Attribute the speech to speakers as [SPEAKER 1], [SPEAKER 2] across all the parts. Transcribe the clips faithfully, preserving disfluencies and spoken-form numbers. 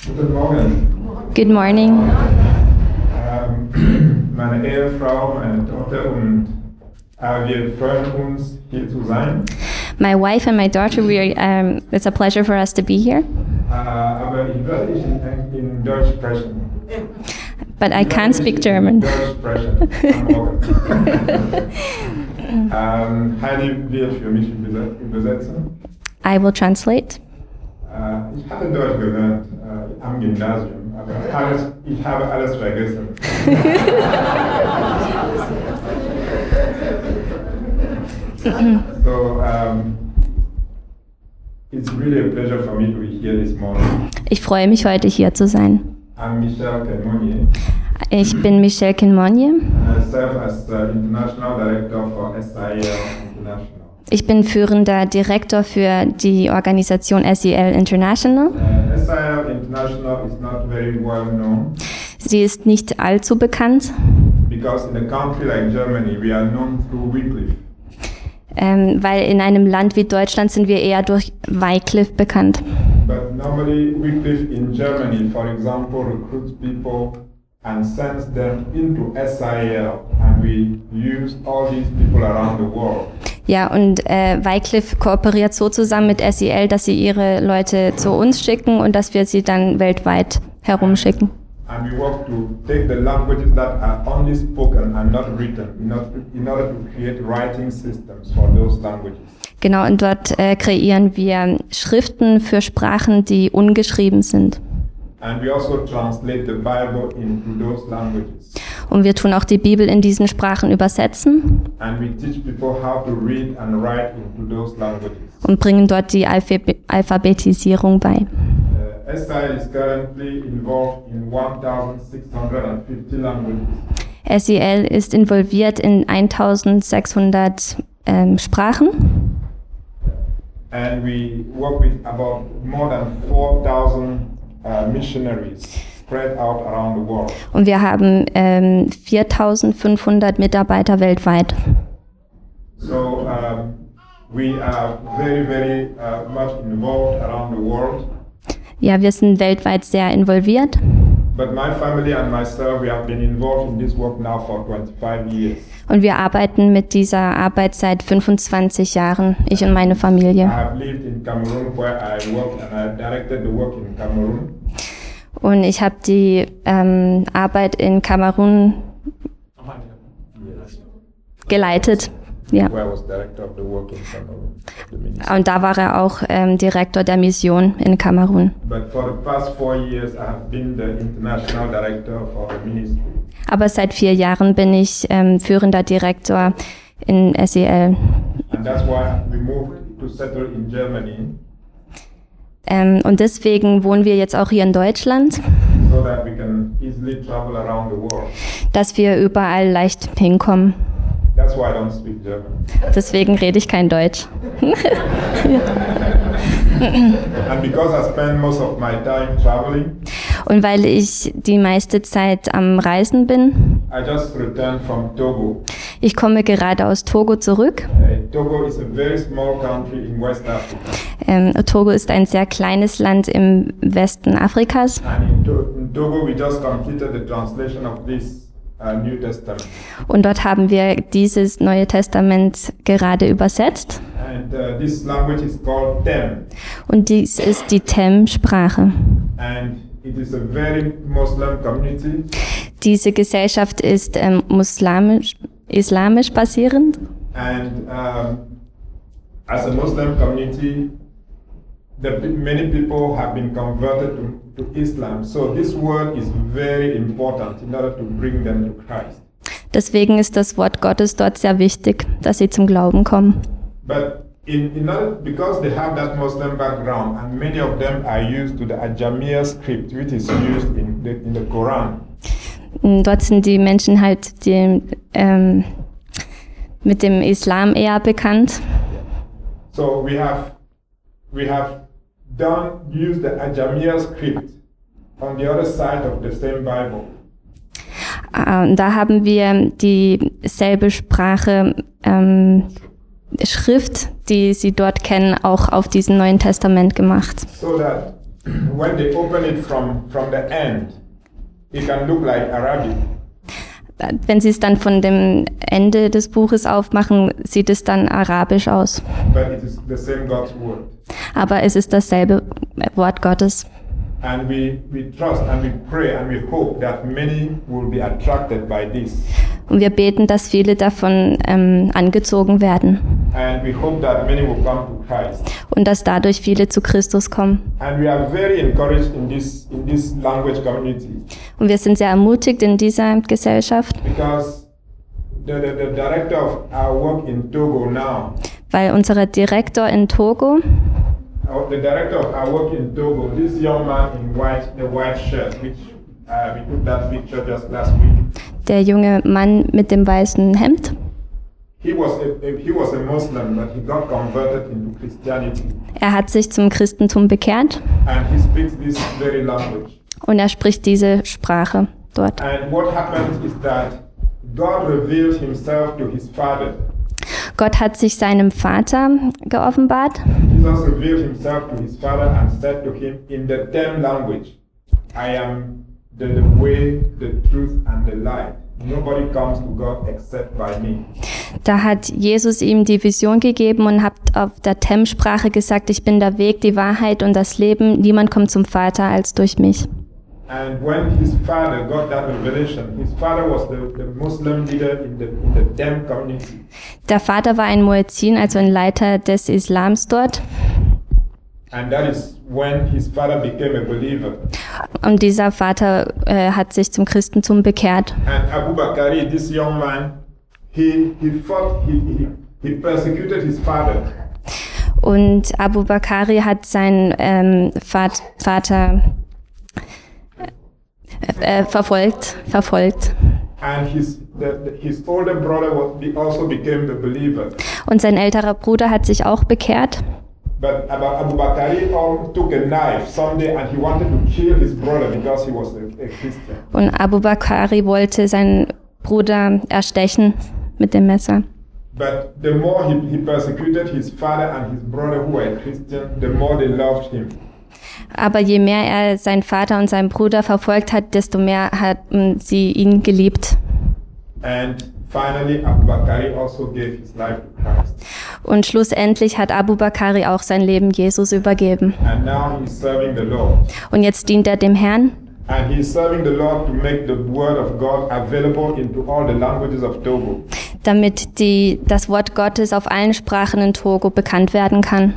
[SPEAKER 1] Guten Morgen.
[SPEAKER 2] Good morning.
[SPEAKER 1] Ähm, meine Ehefrau, meine Tochter und äh, wir freuen uns, hier zu sein.
[SPEAKER 2] My wife and my daughter, we are, um, it's a pleasure for us to be here.
[SPEAKER 1] Äh, aber ich werde nicht in, in Deutsch sprechen.
[SPEAKER 2] But I
[SPEAKER 1] Ich werde
[SPEAKER 2] can't
[SPEAKER 1] nicht
[SPEAKER 2] speak
[SPEAKER 1] in
[SPEAKER 2] German.
[SPEAKER 1] Deutsch sprechen am Morgen. ähm, Heidi wird für mich übersetzen.
[SPEAKER 2] I will translate.
[SPEAKER 1] Äh, ich hatte Deutsch gelernt äh, am Gymnasium, aber alles, ich habe alles vergessen. So, um, it's really a pleasure for me to be here this morning.
[SPEAKER 2] Ich freue mich, heute hier zu sein.
[SPEAKER 1] I'm Michel Kenmonye.
[SPEAKER 2] Ich bin Michel Kenmonye.
[SPEAKER 1] I serve as the International Director for S I L International.
[SPEAKER 2] Ich bin führender Direktor für die Organisation S I L International.
[SPEAKER 1] Uh, S I L International is not very well known.
[SPEAKER 2] Sie ist nicht allzu bekannt,
[SPEAKER 1] Because in a country like Germany, we are known through Wycliffe.
[SPEAKER 2] ähm, weil in einem Land wie Deutschland sind wir eher durch Wycliffe bekannt.
[SPEAKER 1] But normally, Wycliffe in Germany, for example, recruits people and sends them into S I L, and we use all these people around the world.
[SPEAKER 2] Ja, und äh, Wycliffe kooperiert so zusammen mit S I L, dass sie ihre Leute zu uns schicken und dass wir sie dann weltweit herumschicken.
[SPEAKER 1] And we work to take the languages that are only spoken and not written in order to, in order to create writing systems for those languages.
[SPEAKER 2] Genau, und dort äh, kreieren wir Schriften für Sprachen, die ungeschrieben sind.
[SPEAKER 1] And we also translate the Bible into those languages.
[SPEAKER 2] Und wir tun auch die Bibel in diesen Sprachen übersetzen
[SPEAKER 1] And we teach people how to read and write into those languages.
[SPEAKER 2] und bringen dort die Alphab- Alphabetisierung bei.
[SPEAKER 1] Uh, S I L is currently involved in sixteen fifty languages.
[SPEAKER 2] S I L ist involviert in eintausendsechshundert ähm, Sprachen.
[SPEAKER 1] And we work with about more than four thousand uh, missionaries spread out around the world.
[SPEAKER 2] Und wir haben ähm, viertausendfünfhundert Mitarbeiter weltweit.
[SPEAKER 1] So um, we are very, very uh, much involved around the world.
[SPEAKER 2] Ja, wir sind weltweit sehr involviert.
[SPEAKER 1] But my family and myself, we have been involved in this work now for twenty-five years.
[SPEAKER 2] Und wir arbeiten mit dieser Arbeit seit fünfundzwanzig Jahren, ich und meine
[SPEAKER 1] I
[SPEAKER 2] Familie.
[SPEAKER 1] have lived in Cameroon where I worked and I directed the work in Cameroon.
[SPEAKER 2] Und ich habe die ähm, Arbeit in Kamerun geleitet. Ja.
[SPEAKER 1] Where I was director of the work in Cameroon. of the ministry.
[SPEAKER 2] Und da war er auch ähm, Direktor der Mission in Kamerun.
[SPEAKER 1] But for the past four years, I have been the international director for the ministry.
[SPEAKER 2] Aber seit vier Jahren bin ich ähm, führender Direktor in S I L.
[SPEAKER 1] And that's why we moved to settle in Germany
[SPEAKER 2] Ähm, und deswegen wohnen wir jetzt auch hier in Deutschland,
[SPEAKER 1] so that we can easily travel around the world.
[SPEAKER 2] dass wir überall leicht hinkommen.
[SPEAKER 1] That's why I don't speak German.
[SPEAKER 2] Deswegen rede ich kein Deutsch.
[SPEAKER 1] And because I spend most of my time traveling,
[SPEAKER 2] Und weil ich die meiste Zeit am Reisen bin,
[SPEAKER 1] I just returned from Togo.
[SPEAKER 2] ich komme gerade aus Togo zurück.
[SPEAKER 1] Uh, Togo is a very small country in West Africa.
[SPEAKER 2] Ähm, Togo ist ein sehr kleines Land im Westen Afrikas.
[SPEAKER 1] And in, to- in Togo, we just completed the translation of this uh, New Testament.
[SPEAKER 2] Und dort haben wir dieses Neue Testament gerade übersetzt.
[SPEAKER 1] And uh, this language is called Tem.
[SPEAKER 2] Und dies ist die Tem-Sprache.
[SPEAKER 1] And it is a very Muslim community.
[SPEAKER 2] Diese Gesellschaft ist ähm, muslimisch, islamisch basierend.
[SPEAKER 1] And um, as a Muslim community, the, many people have been converted to, to Islam. So this word is very important in order to bring them to Christ.
[SPEAKER 2] Deswegen ist das Wort Gottes dort sehr wichtig, dass sie zum Glauben kommen.
[SPEAKER 1] But in, in order, because they have that Muslim background, and many of them are used to the Ajamiya script, which is used in the, in the Quran.
[SPEAKER 2] Dort sind die Menschen halt die, ähm, mit dem Islam eher bekannt.
[SPEAKER 1] So we have we have done use the Ajamiya script on the other side of the same Bible.
[SPEAKER 2] Äh, da haben wir dieselbe Sprache, ähm, Schrift, die sie dort kennen, auch auf diesem Neuen Testament gemacht.
[SPEAKER 1] So that when they open it from, from the end, it can look like Arabic.
[SPEAKER 2] Wenn Sie es dann von dem Ende des Buches aufmachen, sieht es dann arabisch aus.
[SPEAKER 1] But it is the same God's word.
[SPEAKER 2] Aber es ist dasselbe Wort Gottes.
[SPEAKER 1] And we, we trust and we pray and we hope that many will be attracted by this.
[SPEAKER 2] Und wir beten, dass viele davon ähm, angezogen werden.
[SPEAKER 1] And we hope that many will come to Christ.
[SPEAKER 2] Und dass dadurch viele zu Christus kommen.
[SPEAKER 1] And we are very encouraged in this, in this language community.
[SPEAKER 2] Und wir sind sehr ermutigt in dieser Gesellschaft.
[SPEAKER 1] Because the, the, the director of our work in Togo now,
[SPEAKER 2] Weil unser Direktor in Togo,
[SPEAKER 1] Uh, the director of our work in Togo, this young man in white, the white shirt, which uh, we took that picture just last week.
[SPEAKER 2] der junge Mann mit dem weißen Hemd,
[SPEAKER 1] He was a, a, he was a Muslim, but he got converted into Christianity,
[SPEAKER 2] er hat sich zum Christentum bekehrt
[SPEAKER 1] and he speaks this very language.
[SPEAKER 2] und er spricht diese Sprache dort.
[SPEAKER 1] And what happened is that God revealed Himself to his father.
[SPEAKER 2] Gott hat sich seinem Vater geoffenbart.
[SPEAKER 1] Jesus revealed Himself to his father and said to him in the Tem language, "I am the, the way, the truth, and the light. Nobody comes to God except by me."
[SPEAKER 2] Da hat Jesus ihm die Vision gegeben und hat auf der Tem-Sprache gesagt, ich bin der Weg, die Wahrheit und das Leben. Niemand kommt zum Vater als durch mich.
[SPEAKER 1] And when his father got that revelation, his father was the, the Muslim leader in the, in the Dem community.
[SPEAKER 2] Der Vater war ein Muezzin, also ein Leiter des Islams dort.
[SPEAKER 1] And that is when his father became a believer.
[SPEAKER 2] Und dieser Vater äh, hat sich zum Christentum bekehrt.
[SPEAKER 1] And Abu Bakari, this young man, he, he fought, he, he, he persecuted his father.
[SPEAKER 2] Und Abu Bakari hat seinen ähm, Vat- Vater äh, verfolgt, verfolgt.
[SPEAKER 1] And his, the, the, his older brother was, be- also became the believer.
[SPEAKER 2] Und sein älterer Bruder hat sich auch bekehrt.
[SPEAKER 1] But Abu Abu Bakari um, took a knife someday and he wanted to kill his brother because he was a, a Christian.
[SPEAKER 2] Und Abu Bakari wollte seinen Bruder erstechen mit dem Messer.
[SPEAKER 1] But the more he, he persecuted his father and his brother who were Christian, the more they loved him.
[SPEAKER 2] Aber je mehr er seinen Vater und seinen Bruder verfolgt hat, desto mehr hatten sie ihn geliebt.
[SPEAKER 1] And finally, Abu Bakari also gave his life to Christ.
[SPEAKER 2] Und schlussendlich hat Abu Bakari auch sein Leben Jesus übergeben.
[SPEAKER 1] And now he's serving the Lord.
[SPEAKER 2] Und jetzt dient er dem Herrn.
[SPEAKER 1] And he's serving the Lord to make the word of God available into all the languages of Togo.
[SPEAKER 2] Damit die, das Wort Gottes auf allen Sprachen in Togo bekannt werden kann.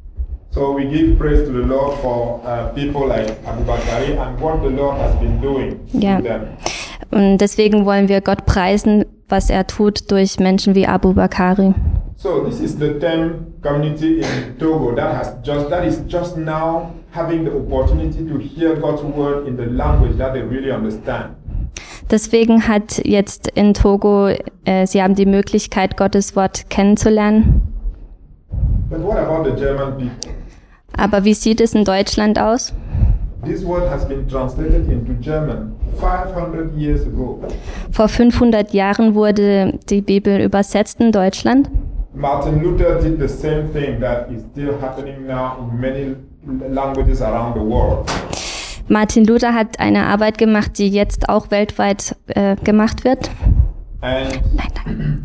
[SPEAKER 1] So we give praise to the Lord for uh, people like Abu Bakari and what the Lord has been doing
[SPEAKER 2] Ja.
[SPEAKER 1] to them.
[SPEAKER 2] Und deswegen wollen wir Gott preisen, was er tut durch Menschen wie Abu Bakari.
[SPEAKER 1] So this is the Tem community in Togo that has just that is just now having the opportunity to hear God's word in the language that they really understand.
[SPEAKER 2] Deswegen hat jetzt in Togo, äh, sie haben die Möglichkeit, Gottes Wort kennenzulernen.
[SPEAKER 1] But what about the German people?
[SPEAKER 2] Aber wie sieht es in Deutschland aus?
[SPEAKER 1] This word has been translated into German five hundred years ago.
[SPEAKER 2] Vor fünfhundert Jahren wurde die Bibel übersetzt in Deutschland.
[SPEAKER 1] Martin Luther did the same thing that is still happening now in many languages around the world.
[SPEAKER 2] Martin Luther hat eine Arbeit gemacht, die jetzt auch weltweit äh, gemacht wird.
[SPEAKER 1] And
[SPEAKER 2] Nein, danke.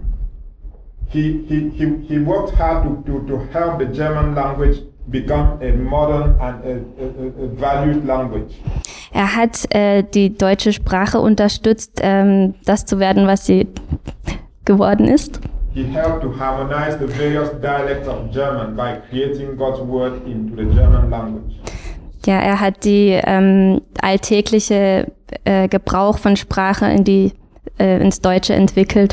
[SPEAKER 1] he, he, he, he worked hard to, to, to help the German language become a modern and a, a, a valued language.
[SPEAKER 2] Er hat äh, die deutsche Sprache unterstützt, ähm, das zu werden, was sie geworden ist.
[SPEAKER 1] He helped to harmonize the various dialects of German by creating God's word into the German language.
[SPEAKER 2] Ja, er hat die ähm, alltägliche äh, Gebrauch von Sprache in die, äh, ins Deutsche entwickelt.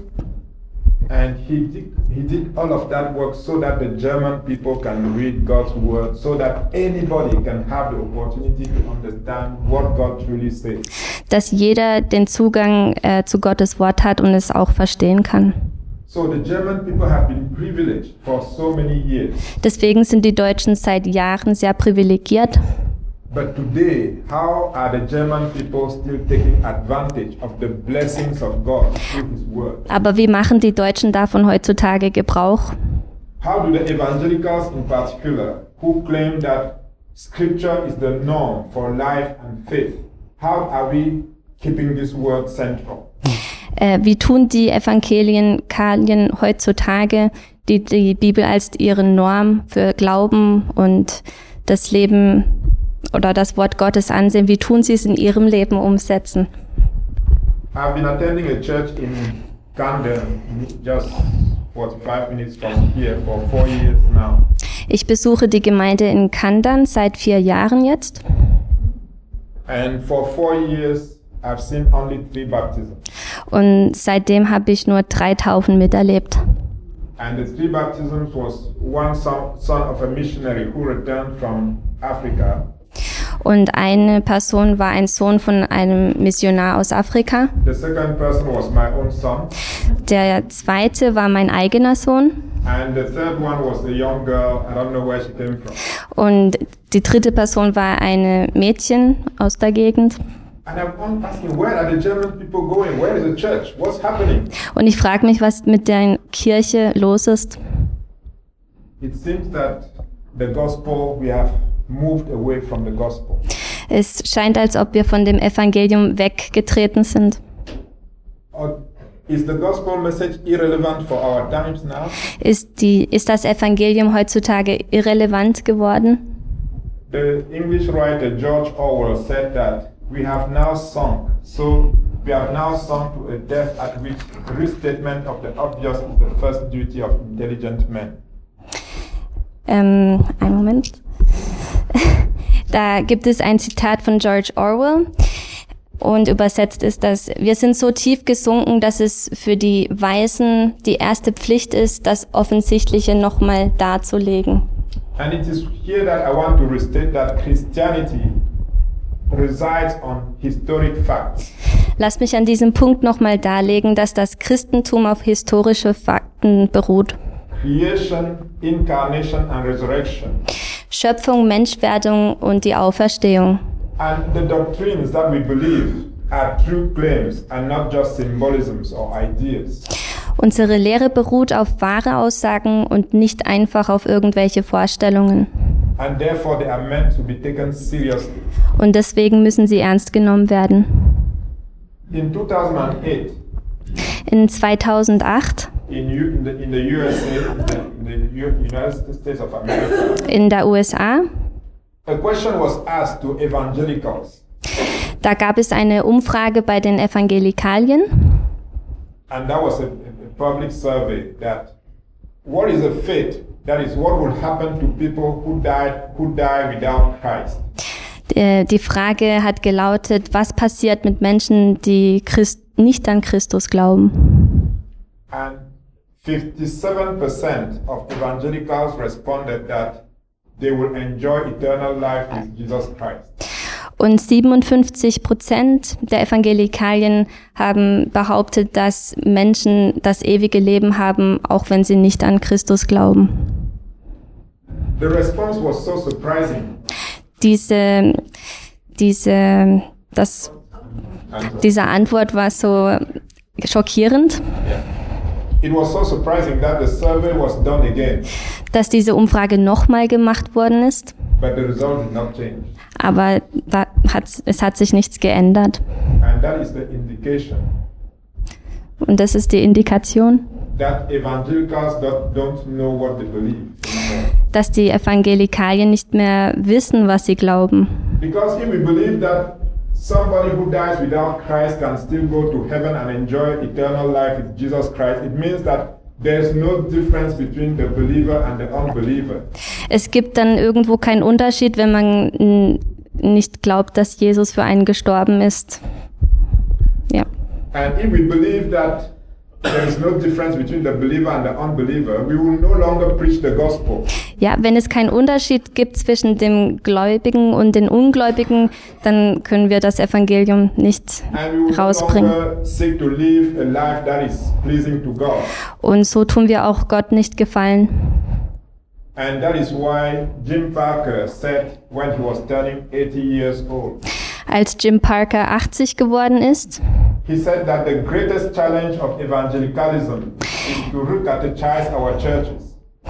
[SPEAKER 1] And he did, he did all of that work so that the German people can read God's word, so that anybody can have the opportunity to understand what God truly says.
[SPEAKER 2] Dass jeder den Zugang äh, zu Gottes Wort hat und es auch verstehen kann.
[SPEAKER 1] So the German people have been privileged for so many years.
[SPEAKER 2] Deswegen sind die Deutschen seit Jahren sehr privilegiert.
[SPEAKER 1] But today, how are the German people still taking advantage of the blessings of God through His word?
[SPEAKER 2] Aber wie machen die Deutschen davon heutzutage Gebrauch?
[SPEAKER 1] How do the evangelicals in particular, who claim that Scripture is the norm for life and faith. How are we keeping this word central?
[SPEAKER 2] Äh, wie tun die Evangelien heutzutage, die die Bibel als ihre Norm für Glauben und das Leben oder das Wort Gottes ansehen, wie tun sie es in ihrem Leben umsetzen?
[SPEAKER 1] I've been attending a church in Camden, just forty-five minutes from here, for four years now.
[SPEAKER 2] Ich besuche die Gemeinde in Kandan seit vier Jahren jetzt.
[SPEAKER 1] And for four years, I've seen only three baptisms.
[SPEAKER 2] Und seitdem habe ich nur drei Taufen miterlebt.
[SPEAKER 1] And the three baptisms was one son, son of a missionary who returned from Africa.
[SPEAKER 2] Und eine Person war ein Sohn von einem Missionar aus Afrika.
[SPEAKER 1] The second person was my own son.
[SPEAKER 2] Der zweite war mein eigener Sohn.
[SPEAKER 1] And the third one was a young girl. I don't know where she came from.
[SPEAKER 2] Und die dritte Person war eine Mädchen aus der Gegend.
[SPEAKER 1] And I'm asking, where are the German people going? Where is the church? What's happening?
[SPEAKER 2] Und ich frage mich, was mit der Kirche los ist.
[SPEAKER 1] It seems that the gospel, we have moved away from the gospel.
[SPEAKER 2] Es scheint, als ob wir von dem Evangelium weggetreten sind.
[SPEAKER 1] Or is the gospel message irrelevant for our times now?
[SPEAKER 2] Ist, die, ist das Evangelium heutzutage irrelevant geworden?
[SPEAKER 1] The English writer George Orwell said that we have now sunk, so we have now sunk to a depth at which restatement of the obvious is the first duty of intelligent men.
[SPEAKER 2] Ähm, einen Moment. Da gibt es ein Zitat von George Orwell und übersetzt ist das: Wir sind so tief gesunken, dass es für die Weisen die erste Pflicht ist, das Offensichtliche nochmal darzulegen.
[SPEAKER 1] And it is here that I want to restate that Christianity resides on historic facts.
[SPEAKER 2] Lass mich an diesem Punkt nochmal darlegen, dass das Christentum auf historische Fakten beruht.
[SPEAKER 1] Creation, incarnation and resurrection.
[SPEAKER 2] Schöpfung, Menschwerdung und die Auferstehung.
[SPEAKER 1] And the doctrines that we believe are true claims and not just symbolisms or ideas.
[SPEAKER 2] Unsere Lehre beruht auf wahre Aussagen und nicht einfach auf irgendwelche Vorstellungen.
[SPEAKER 1] And therefore they are meant to be taken seriously.
[SPEAKER 2] Und deswegen müssen sie ernst genommen werden.
[SPEAKER 1] In two thousand eight,
[SPEAKER 2] in zweitausendacht,
[SPEAKER 1] in, U, in, the, in the U S A, in the, in the United States of America,
[SPEAKER 2] in der U S A,
[SPEAKER 1] a question was asked to evangelicals.
[SPEAKER 2] Da gab es eine Umfrage bei den Evangelikalien.
[SPEAKER 1] And that was a, a public survey that what is a faith? That is what will happen to people who died who die without Christ.
[SPEAKER 2] Die Frage hat gelautet, was passiert mit Menschen, die Christ, nicht an Christus glauben?
[SPEAKER 1] And fifty-seven percent of evangelicals responded that they will enjoy eternal life with Jesus Christ.
[SPEAKER 2] Und siebenundfünfzig Prozent der Evangelikalien haben behauptet, dass Menschen das ewige Leben haben, auch wenn sie nicht an Christus glauben.
[SPEAKER 1] The response was so surprising.
[SPEAKER 2] Diese, diese, das, diese Antwort war so schockierend,
[SPEAKER 1] It was so surprising that the survey was done again,
[SPEAKER 2] dass diese Umfrage nochmal gemacht worden ist.
[SPEAKER 1] but the result did not change.
[SPEAKER 2] Aber da hat, es hat sich nichts geändert.
[SPEAKER 1] And that is the indication
[SPEAKER 2] Und das ist die Indikation,
[SPEAKER 1] that evangelicals don't, don't know what they believe anymore.
[SPEAKER 2] dass die Evangelikalien nicht mehr wissen, was sie glauben.
[SPEAKER 1] Because if we believe that somebody who dies without Christ can still go to heaven and enjoy eternal life with Jesus Christ, it means that there's no difference between the believer and the unbeliever.
[SPEAKER 2] Es gibt dann irgendwo keinen Unterschied, wenn man n- nicht glaubt, dass Jesus für einen gestorben ist. Ja.
[SPEAKER 1] And if we believe that there is no difference between the believer and the unbeliever, we will no longer preach the gospel.
[SPEAKER 2] Ja, wenn es keinen Unterschied gibt zwischen dem Gläubigen und den Ungläubigen, dann können wir das Evangelium nicht
[SPEAKER 1] And we will
[SPEAKER 2] rausbringen.
[SPEAKER 1] no longer seek to live a life that is pleasing to God.
[SPEAKER 2] Und so tun wir auch Gott nicht gefallen.
[SPEAKER 1] And that is why Jim Parker said when he was turning eighty years old,
[SPEAKER 2] Als Jim Parker achtzig geworden ist,
[SPEAKER 1] he said that the greatest challenge of evangelicalism is to recatechise our churches.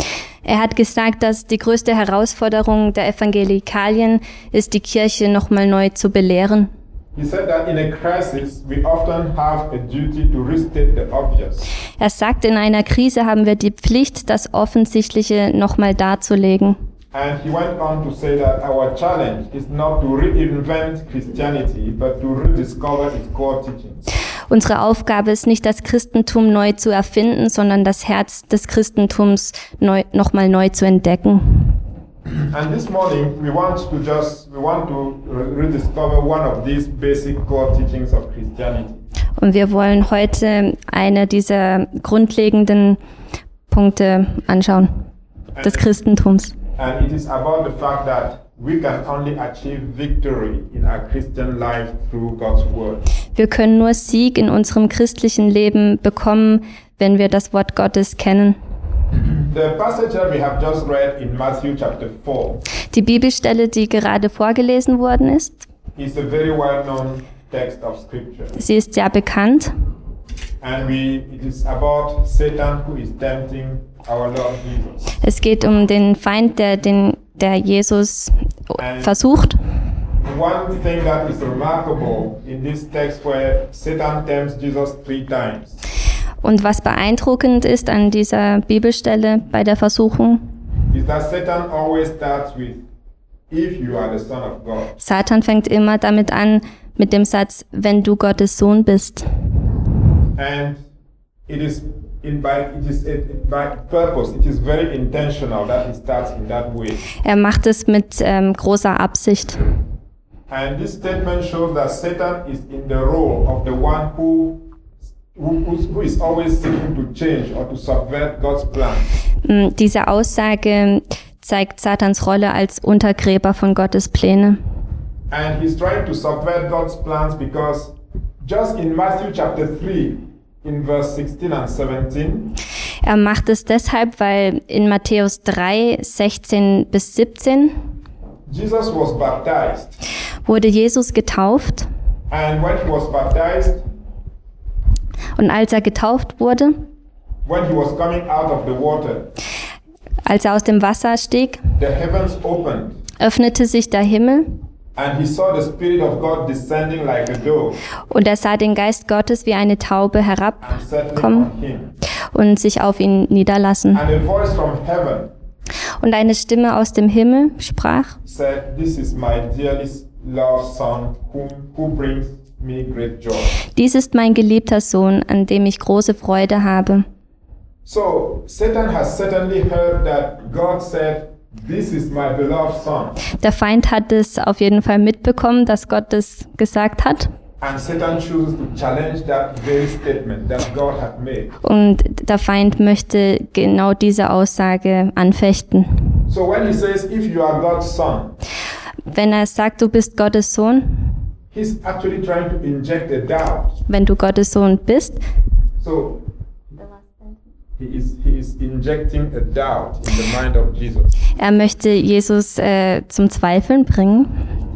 [SPEAKER 2] Er hat gesagt, dass die größte Herausforderung der Evangelikalien ist, die Kirche nochmal neu zu belehren.
[SPEAKER 1] He said that in a crisis, we often have a duty to restate the obvious.
[SPEAKER 2] Er sagt, in einer Krise haben wir die Pflicht, das Offensichtliche nochmal darzulegen.
[SPEAKER 1] And he went on to say that our challenge is not to reinvent Christianity, but to rediscover its core teachings.
[SPEAKER 2] Unsere Aufgabe ist nicht, das Christentum neu zu erfinden, sondern das Herz des Christentums neu, nochmal neu zu entdecken.
[SPEAKER 1] And this morning, we want to just we want to rediscover one of these basic core teachings of Christianity.
[SPEAKER 2] Und wir wollen heute eine dieser grundlegenden Punkte anschauen des Christentums.
[SPEAKER 1] And it is about the fact that we can only achieve victory in our Christian life through God's word.
[SPEAKER 2] Wir können nur Sieg in unserem christlichen Leben bekommen, wenn wir das Wort Gottes kennen.
[SPEAKER 1] The passage that we have just read in Matthew chapter four
[SPEAKER 2] Die Bibelstelle, die gerade vorgelesen worden ist,
[SPEAKER 1] is a very well-known text of scripture.
[SPEAKER 2] sie ist sehr bekannt.
[SPEAKER 1] And we it is about Satan who is tempting our Lord Jesus.
[SPEAKER 2] Es geht um den Feind, der, den, der Jesus versucht.
[SPEAKER 1] One thing that is remarkable in this text where Satan tempts Jesus three times.
[SPEAKER 2] Und was beeindruckend ist an dieser Bibelstelle bei der Versuchung,
[SPEAKER 1] Is that Satan always starts with, if you are the Son of God.
[SPEAKER 2] Satan fängt immer damit an, mit dem Satz, wenn du Gottes Sohn bist.
[SPEAKER 1] And it is in by it is it, by purpose. It is very intentional that he starts in that way.
[SPEAKER 2] Er macht es mit ähm, großer Absicht.
[SPEAKER 1] And this statement shows that Satan is in the role of the one who who, who is always seeking to change or to subvert God's plan.
[SPEAKER 2] Mm, Diese Aussage zeigt Satans Rolle als Untergräber von Gottes Pläne.
[SPEAKER 1] And he's trying to subvert God's plans because just in Matthew chapter three, in verse sixteen and seventeen,
[SPEAKER 2] Er macht es deshalb, weil in Matthäus drei, sechzehn bis siebzehn
[SPEAKER 1] Jesus was baptized.
[SPEAKER 2] wurde Jesus getauft.
[SPEAKER 1] And when he was baptized,
[SPEAKER 2] Und als er getauft wurde,
[SPEAKER 1] when he was coming out of the water,
[SPEAKER 2] als er aus dem Wasser stieg,
[SPEAKER 1] the heavens opened,
[SPEAKER 2] öffnete sich der Himmel
[SPEAKER 1] and he saw the Spirit of God descending like a dove
[SPEAKER 2] und er sah den Geist Gottes wie eine Taube
[SPEAKER 1] and settling
[SPEAKER 2] herabkommen
[SPEAKER 1] on him.
[SPEAKER 2] und sich auf ihn niederlassen.
[SPEAKER 1] And a voice from heaven
[SPEAKER 2] Und eine Stimme aus dem Himmel sprach,
[SPEAKER 1] said, "This is my dearly loved Son, whom, who brings me great joy."
[SPEAKER 2] dies ist mein geliebter Sohn, an dem ich große Freude habe.
[SPEAKER 1] So Satan has certainly heard that God said, "This is my beloved Son."
[SPEAKER 2] Der Feind hat es auf jeden Fall mitbekommen, dass Gott es gesagt hat.
[SPEAKER 1] And Satan chooses to challenge that very statement that God had made.
[SPEAKER 2] Und der Feind möchte genau diese Aussage anfechten.
[SPEAKER 1] So when he says, "If you are God's son,"
[SPEAKER 2] Wenn er sagt, du bist Gottes Sohn,
[SPEAKER 1] he's actually trying to inject a doubt.
[SPEAKER 2] wenn du Gottes Sohn bist,
[SPEAKER 1] So he is he is injecting a doubt in the mind of Jesus.
[SPEAKER 2] er möchte Jesus äh, zum Zweifeln bringen.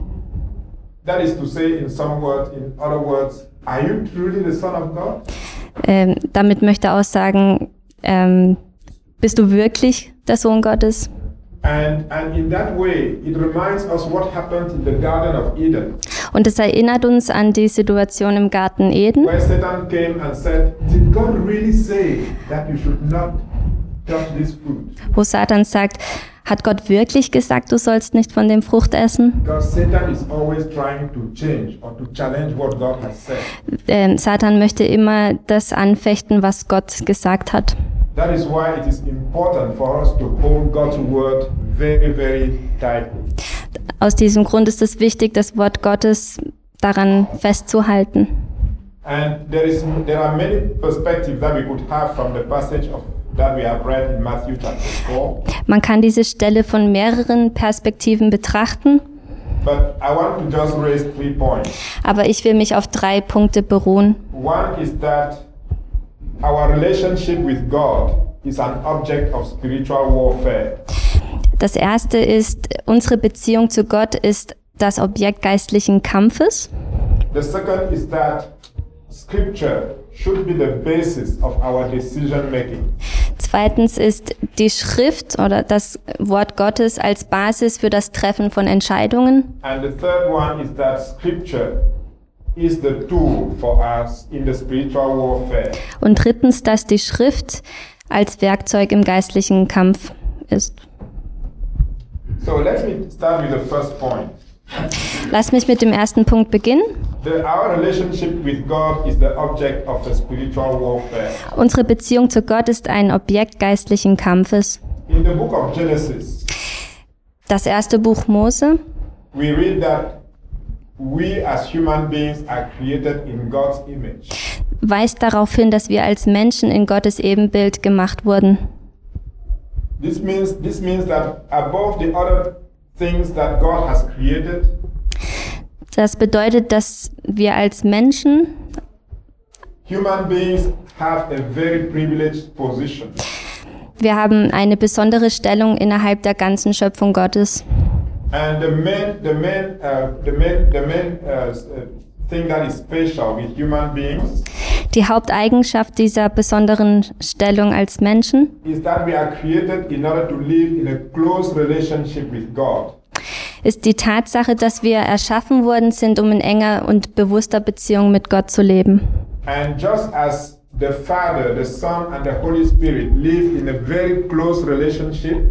[SPEAKER 1] That is to say, in some words, in other words, are you truly the Son of God?
[SPEAKER 2] Ähm, damit möchte er auch sagen, ähm, bist du wirklich der Sohn Gottes?
[SPEAKER 1] And and in that way, it reminds us what happened in the Garden of Eden,
[SPEAKER 2] Und es erinnert uns an die Situation im Garten Eden,
[SPEAKER 1] where Satan came and said, "Did God really say that you should not touch this fruit?"
[SPEAKER 2] wo Satan sagt, hat Gott wirklich gesagt, du sollst nicht von dem Frucht essen?
[SPEAKER 1] Because Satan is always trying to change or to challenge what God has said.
[SPEAKER 2] Ähm, Satan möchte immer das anfechten, was Gott gesagt hat.
[SPEAKER 1] That is why it is important for us to hold God's word very, very tightly.
[SPEAKER 2] Aus diesem Grund ist es wichtig, das Wort Gottes daran festzuhalten.
[SPEAKER 1] And there is there are many perspectives that we could have from the passage of that we have read in Matthew chapter four.
[SPEAKER 2] Man kann diese Stelle von mehreren Perspektiven betrachten,
[SPEAKER 1] But I want to just raise three points.
[SPEAKER 2] aber ich will mich auf drei Punkte beruhen.
[SPEAKER 1] One is that our relationship with God is an object of spiritual warfare.
[SPEAKER 2] Das erste ist, unsere Beziehung zu Gott ist das Objekt geistlichen Kampfes.
[SPEAKER 1] The second is that Scripture should be the basis of our decision making.
[SPEAKER 2] Zweitens ist die Schrift oder das Wort Gottes als Basis für das Treffen von Entscheidungen.
[SPEAKER 1] And the third one is that Scripture is the tool for us in the spiritual warfare.
[SPEAKER 2] Und drittens, dass die Schrift als Werkzeug im geistlichen Kampf ist.
[SPEAKER 1] So let me start with the first point.
[SPEAKER 2] Lass mich mit dem ersten Punkt beginnen.
[SPEAKER 1] The, our relationship with God is the object of the spiritual warfare.
[SPEAKER 2] Unsere Beziehung zu Gott ist ein Objekt geistlichen Kampfes.
[SPEAKER 1] In the book of Genesis,
[SPEAKER 2] Das erste Buch Mose,
[SPEAKER 1] we read that we as human beings are created in God's image.
[SPEAKER 2] weist darauf hin, dass wir als Menschen in Gottes Ebenbild gemacht wurden.
[SPEAKER 1] This means, this means that above the other things that God has created,
[SPEAKER 2] Das bedeutet, dass wir als Menschen,
[SPEAKER 1] human beings have a very privileged position.
[SPEAKER 2] wir haben eine besondere Stellung innerhalb der ganzen Schöpfung Gottes.
[SPEAKER 1] And the main, the main, uh, the main, the main uh, thing that is special with human beings
[SPEAKER 2] Die Haupteigenschaft dieser besonderen Stellung als Menschen
[SPEAKER 1] is that we are created in order to live in a close relationship with God.
[SPEAKER 2] ist die Tatsache, dass wir erschaffen worden sind, um in enger und bewusster Beziehung mit Gott zu leben.
[SPEAKER 1] And just as the Father, the Son, and the Holy Spirit live in a very close relationship,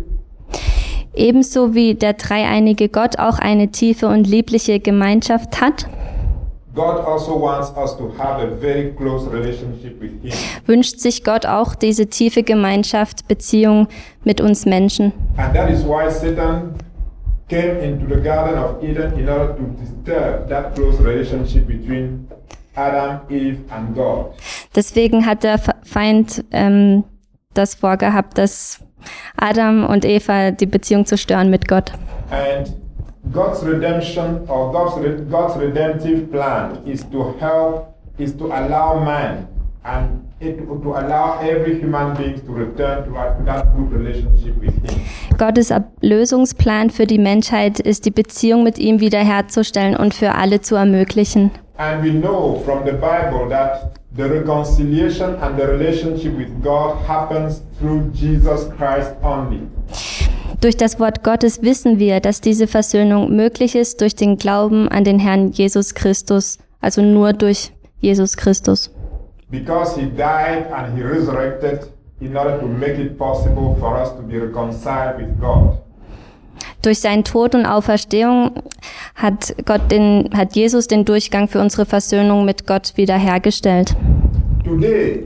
[SPEAKER 2] Ebenso wie der dreieinige Gott auch eine tiefe und liebliche Gemeinschaft hat,
[SPEAKER 1] God also wants us to have a very close relationship with Him.
[SPEAKER 2] wünscht sich Gott auch diese tiefe Gemeinschaft, Beziehung mit uns Menschen.
[SPEAKER 1] And that is why Satan came into the Garden of Eden in order to disturb that close relationship between Adam, Eve, and God.
[SPEAKER 2] Deswegen hat der Feind ähm, das vorgehabt, dass Adam und Eva die Beziehung zu stören mit Gott.
[SPEAKER 1] And God's redemption or God's, re- God's redemptive plan is to help, is to allow man and it, to allow every human being to return to that, that good relationship with Him.
[SPEAKER 2] Gottes Erlösungsplan für die Menschheit ist, die Beziehung mit ihm wiederherzustellen und für alle zu ermöglichen.
[SPEAKER 1] And we know from the Bible that the reconciliation and the relationship with God happens through Jesus Christ only.
[SPEAKER 2] Durch das Wort Gottes wissen wir, dass diese Versöhnung möglich ist durch den Glauben an den Herrn Jesus Christus, also nur durch Jesus Christus.
[SPEAKER 1] Because He died and He resurrected in order to make it possible for us to be reconciled with God.
[SPEAKER 2] Durch seinen Tod und Auferstehung hat Gott den, hat Jesus den Durchgang für unsere Versöhnung mit Gott wiederhergestellt.
[SPEAKER 1] Today,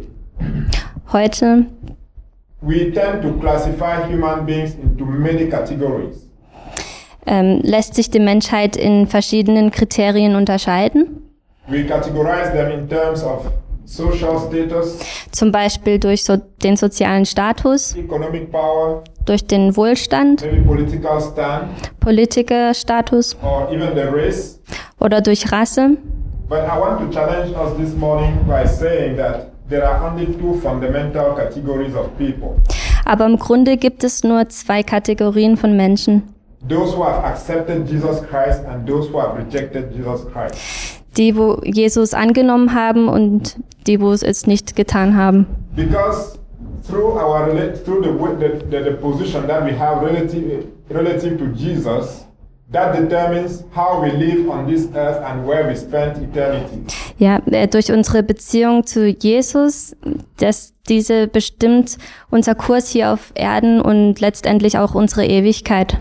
[SPEAKER 2] Heute
[SPEAKER 1] we tend to classify human beings into many categories.
[SPEAKER 2] ähm, lässt sich die Menschheit in verschiedenen Kriterien unterscheiden,
[SPEAKER 1] We categorize them in terms of social status,
[SPEAKER 2] zum Beispiel durch so, den sozialen Status,
[SPEAKER 1] economic power,
[SPEAKER 2] durch den Wohlstand,
[SPEAKER 1] maybe political stand,
[SPEAKER 2] Politikerstatus
[SPEAKER 1] or even the race.
[SPEAKER 2] oder durch Rasse.
[SPEAKER 1] But I want to challenge us this morning by saying that there are only two fundamental categories of people.
[SPEAKER 2] Aber im Grunde gibt es nur zwei Kategorien von Menschen.
[SPEAKER 1] Those who have accepted Jesus Christ and those who have rejected Jesus Christ.
[SPEAKER 2] Die, wo Jesus angenommen haben und die, wo es jetzt nicht getan haben.
[SPEAKER 1] Because through our rela- through the, way- the, the, the position that we have relative, relative to Jesus, that determines how we live on this earth and where we spend eternity.
[SPEAKER 2] Ja, äh, durch unsere Beziehung zu Jesus, dass diese bestimmt unser Kurs hier auf Erden und letztendlich auch unsere Ewigkeit.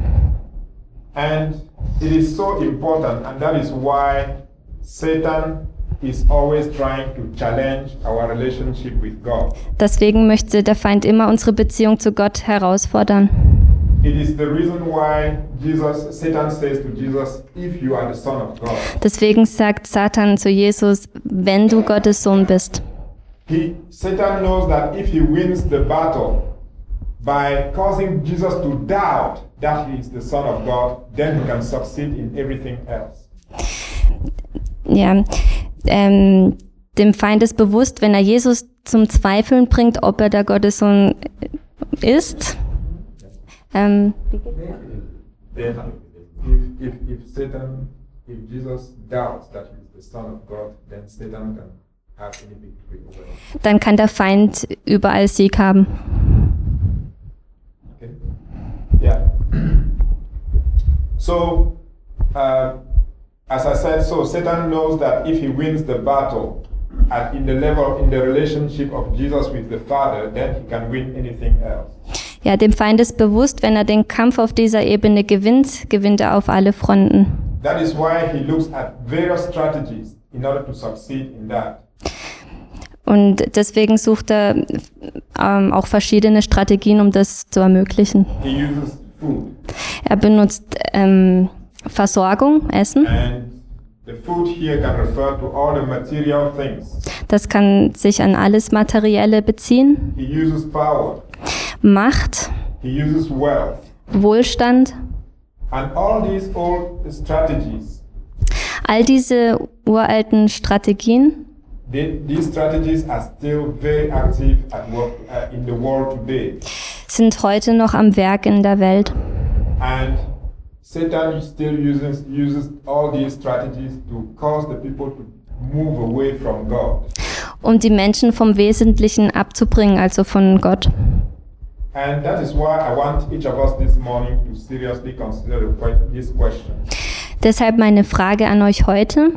[SPEAKER 1] And it is so important, and that is why Satan is always trying to challenge our relationship with God.
[SPEAKER 2] Deswegen möchte der Feind immer unsere Beziehung zu Gott herausfordern.
[SPEAKER 1] It is the reason why Jesus, Satan says to Jesus, if you are the Son of God.
[SPEAKER 2] Deswegen sagt Satan zu Jesus, wenn du Gottes Sohn bist.
[SPEAKER 1] He, Satan knows that if he wins the battle by causing Jesus to doubt that he is the Son of God, then he can succeed in everything else.
[SPEAKER 2] Ja, ähm, dem Feind ist bewusst, wenn er Jesus zum Zweifeln bringt, ob er der Gottessohn ist. Ähm,
[SPEAKER 1] Then, if, if, if Satan, if Jesus doubts that he is the Son of God, then Satan can have any victory over it.
[SPEAKER 2] dann kann der Feind überall Sieg haben.
[SPEAKER 1] Okay? Yeah. So, uh, as I said, so Satan knows that if he wins the battle at in the level, in the relationship of Jesus with the Father, then he can win anything else.
[SPEAKER 2] Ja, dem Feind ist bewusst, wenn er den Kampf auf dieser Ebene gewinnt, gewinnt er auf alle Fronten.
[SPEAKER 1] That is why he looks at various strategies in order to succeed in that.
[SPEAKER 2] Und deswegen sucht er ähm, auch verschiedene Strategien, um das zu ermöglichen.
[SPEAKER 1] He uses food.
[SPEAKER 2] Er benutzt ähm, Versorgung, Essen.
[SPEAKER 1] And the food here can refer to all the material things.
[SPEAKER 2] Das kann sich an alles Materielle beziehen.
[SPEAKER 1] He uses power.
[SPEAKER 2] Macht,
[SPEAKER 1] He uses wealth.
[SPEAKER 2] Wohlstand.
[SPEAKER 1] And all these old strategies,
[SPEAKER 2] All diese uralten Strategien,
[SPEAKER 1] they, these strategies are still very active at work uh, in the world today.
[SPEAKER 2] sind heute noch am Werk in der Welt.
[SPEAKER 1] And Satan still uses, uses all these strategies to cause the people to move away from God.
[SPEAKER 2] Um die Menschen vom Wesentlichen abzubringen, also von Gott.
[SPEAKER 1] And that is why I want each of us this morning to seriously consider the que- this question.
[SPEAKER 2] Deshalb meine Frage an euch heute.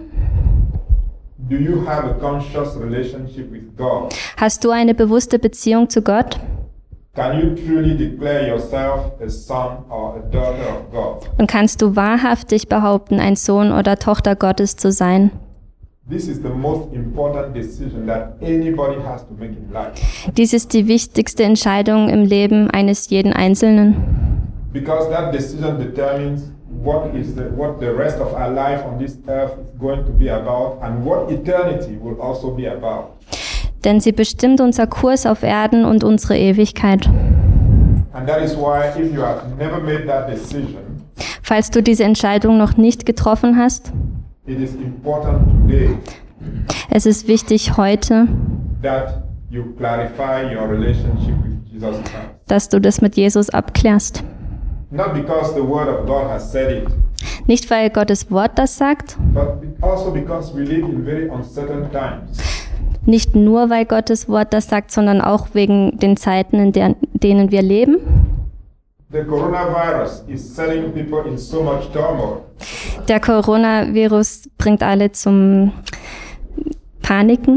[SPEAKER 1] Do you have a conscious relationship with God?
[SPEAKER 2] Hast du eine bewusste Beziehung zu Gott?
[SPEAKER 1] Can you truly declare yourself a son or a daughter of God?
[SPEAKER 2] Und kannst du wahrhaftig behaupten, ein Sohn oder Tochter Gottes zu sein?
[SPEAKER 1] This is the most important decision that anybody has to make in life.
[SPEAKER 2] Dies ist die wichtigste Entscheidung im Leben eines jeden Einzelnen.
[SPEAKER 1] Because that decision determines what is the, what the rest of our life on this earth is going to be about and what eternity will also be about.
[SPEAKER 2] Denn sie bestimmt unser Kurs auf Erden und unsere Ewigkeit.
[SPEAKER 1] And that is why if you have never made that decision,
[SPEAKER 2] Falls du diese Entscheidung noch nicht getroffen hast,
[SPEAKER 1] it is important today
[SPEAKER 2] es ist wichtig heute,
[SPEAKER 1] that you clarify your relationship with Jesus Christ.
[SPEAKER 2] dass du das mit Jesus abklärst.
[SPEAKER 1] Not because the Word of God has said it,
[SPEAKER 2] Nicht, weil Gottes Wort das sagt,
[SPEAKER 1] but be- also because we live in very uncertain times.
[SPEAKER 2] nicht nur, weil Gottes Wort das sagt, sondern auch wegen den Zeiten, in der, denen wir leben.
[SPEAKER 1] The coronavirus is setting people in so much turmoil.
[SPEAKER 2] Der Coronavirus bringt alle zum Paniken.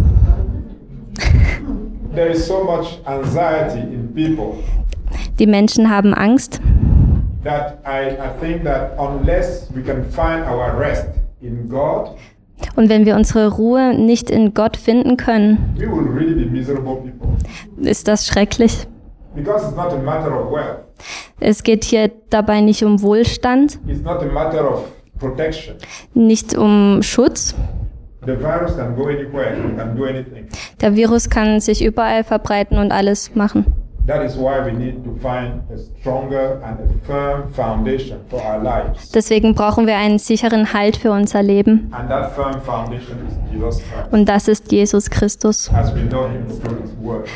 [SPEAKER 1] There is so much anxiety in people
[SPEAKER 2] Die Menschen haben Angst.
[SPEAKER 1] that I, I think that unless we can find our rest in God,
[SPEAKER 2] Und wenn wir unsere Ruhe nicht in Gott finden können,
[SPEAKER 1] we will really be miserable people.
[SPEAKER 2] ist das schrecklich.
[SPEAKER 1] Because it's not a matter of wealth.
[SPEAKER 2] Es geht hier dabei nicht um Wohlstand,
[SPEAKER 1] It's not a matter of protection.
[SPEAKER 2] nicht um Schutz.
[SPEAKER 1] The virus can go anywhere, it can do anything.
[SPEAKER 2] Der Virus kann sich überall verbreiten und alles machen.
[SPEAKER 1] That is why we need to find a stronger and a firm foundation for our lives.
[SPEAKER 2] Deswegen brauchen wir einen sicheren Halt für unser Leben.
[SPEAKER 1] And that firm foundation is Jesus Christ,
[SPEAKER 2] Und das ist Jesus Christus.
[SPEAKER 1] as we know him through his word.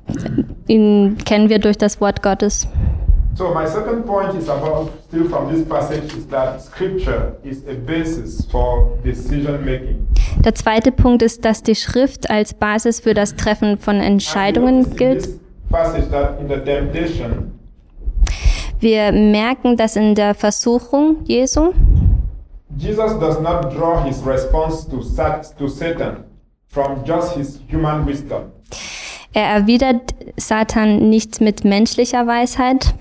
[SPEAKER 2] Ihn kennen wir durch das Wort Gottes.
[SPEAKER 1] So my second point is about, still from this passage, is that scripture is a basis for decision making.
[SPEAKER 2] Der zweite Punkt ist, dass die Schrift als Basis für das Treffen von Entscheidungen gilt.
[SPEAKER 1] Passage that in the temptation,
[SPEAKER 2] Wir merken, dass in der Versuchung Jesu
[SPEAKER 1] Jesus does not draw his response to, sat, to Satan from just his human wisdom.
[SPEAKER 2] er erwidert Satan nicht mit menschlicher Weisheit,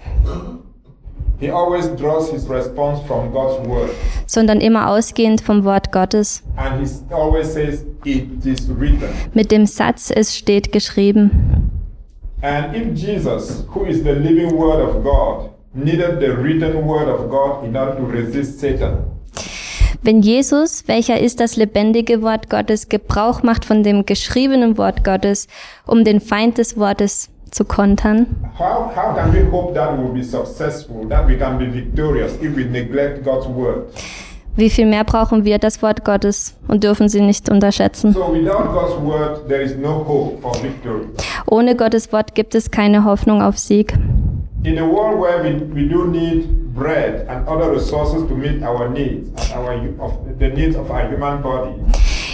[SPEAKER 1] He always draws his response from God's word.
[SPEAKER 2] sondern immer ausgehend vom Wort Gottes.
[SPEAKER 1] And he always says, it is written.
[SPEAKER 2] Mit dem Satz, es steht geschrieben.
[SPEAKER 1] And if Jesus, who is the living word of God, needed the written word of God in order to resist Satan,
[SPEAKER 2] Wenn Jesus, welcher ist das lebendige Wort Gottes, Gebrauch macht von dem geschriebenen Wort Gottes, um den Feind des Wortes zu kontern,
[SPEAKER 1] how, how can we hope that we will be successful, that we can be victorious if we neglect God's word?
[SPEAKER 2] wie viel mehr brauchen wir das Wort Gottes und dürfen sie nicht unterschätzen.
[SPEAKER 1] So without God's word, there is no hope for victory.
[SPEAKER 2] Ohne Gottes Wort gibt es keine Hoffnung auf Sieg.
[SPEAKER 1] In a world where we, we do need bread and other resources to meet our needs, and our, of the needs of our human body,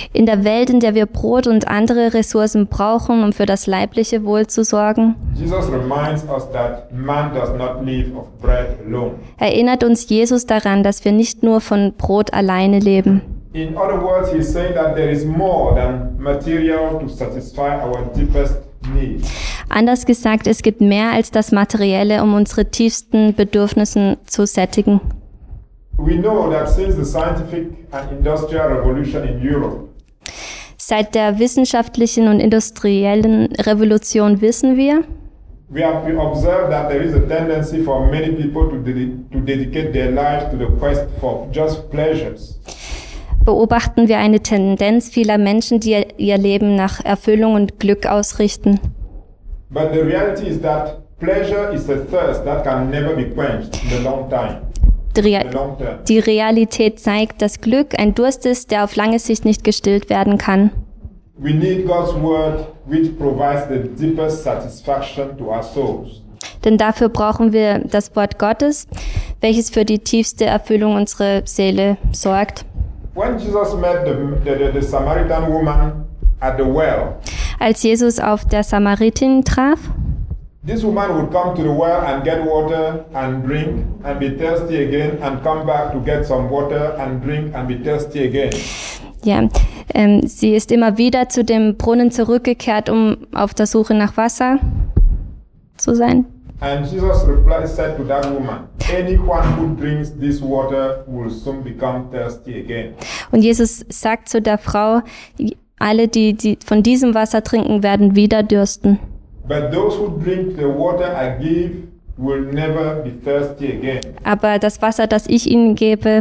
[SPEAKER 2] In der Welt, in der wir Brot und andere Ressourcen brauchen, um für das leibliche Wohl zu sorgen,
[SPEAKER 1] Jesus reminds us that man does not live of bread alone.
[SPEAKER 2] erinnert uns Jesus daran, dass wir nicht nur von Brot alleine leben.
[SPEAKER 1] In other words, he's saying that there is more than material to satisfy our deepest needs.
[SPEAKER 2] Anders gesagt, es gibt mehr als das Materielle, um unsere tiefsten Bedürfnisse zu sättigen.
[SPEAKER 1] We know that since the scientific and industrial revolution in Europe,
[SPEAKER 2] Seit der wissenschaftlichen und industriellen Revolution wissen wir,
[SPEAKER 1] we have observed that there is a tendency for many people to, dedi- to dedicate their lives to the quest for just pleasures.
[SPEAKER 2] beobachten wir eine Tendenz vieler Menschen, die ihr Leben nach Erfüllung und Glück ausrichten.
[SPEAKER 1] But the reality is that pleasure is a thirst that can never be quenched in the long time.
[SPEAKER 2] Die,
[SPEAKER 1] In
[SPEAKER 2] Rea
[SPEAKER 1] the long term.
[SPEAKER 2] die Realität zeigt, dass Glück ein Durst ist, der auf lange Sicht nicht gestillt werden kann.
[SPEAKER 1] We need God's word, which provides the deepest satisfaction to our souls.
[SPEAKER 2] Denn dafür brauchen wir das Wort Gottes, welches für die tiefste Erfüllung unserer Seele sorgt.
[SPEAKER 1] When Jesus met the, the, the, the Samaritan woman at the well,
[SPEAKER 2] Als Jesus auf der Samaritin traf,
[SPEAKER 1] this woman would come to the well and get water and drink and be thirsty again and come back to get some water and drink and be thirsty again.
[SPEAKER 2] ja, ähm, sie ist immer wieder zu dem Brunnen zurückgekehrt, um auf der Suche nach Wasser zu sein.
[SPEAKER 1] And Jesus replied, said to that woman, anyone who drinks this water will soon become thirsty again.
[SPEAKER 2] Und Jesus sagt zu der Frau, alle, die, die von diesem Wasser trinken, werden wieder dürsten.
[SPEAKER 1] But those who drink the water I give will never be thirsty again.
[SPEAKER 2] Aber das Wasser, das ich ihnen gebe,